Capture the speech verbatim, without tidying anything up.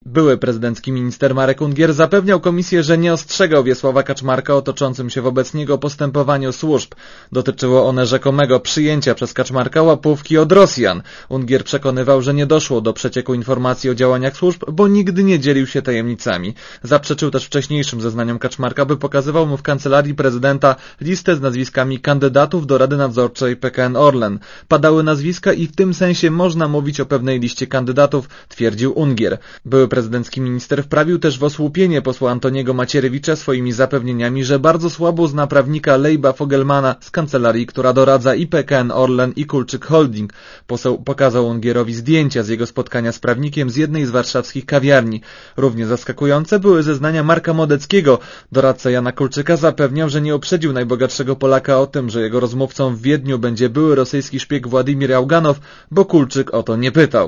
Były prezydencki minister Marek Ungier zapewniał komisję, że nie ostrzegał Wiesława Kaczmarka o toczącym się wobec niego postępowaniu służb. Dotyczyło one rzekomego przyjęcia przez Kaczmarka łapówki od Rosjan. Ungier przekonywał, że nie doszło do przecieku informacji o działaniach służb, bo nigdy nie dzielił się tajemnicami. Zaprzeczył też wcześniejszym zeznaniom Kaczmarka, by pokazywał mu w kancelarii prezydenta listę z nazwiskami kandydatów do Rady Nadzorczej P K N Orlen. Padały nazwiska i w tym sensie można mówić o pewnej liście kandydatów, twierdził Ungier. Były prezydencki minister wprawił też w osłupienie posła Antoniego Macierewicza swoimi zapewnieniami, że bardzo słabo zna prawnika Lejba Fogelmana z kancelarii, która doradza i P K N Orlen i Kulczyk Holding. Poseł pokazał Ungierowi zdjęcia z jego spotkania z prawnikiem z jednej z warszawskich kawiarni. Równie zaskakujące były zeznania Marka Modeckiego. Doradca Jana Kulczyka zapewniał, że nie uprzedził najbogatszego Polaka o tym, że jego rozmówcą w Wiedniu będzie były rosyjski szpieg Władimir Jałganow, bo Kulczyk o to nie pytał.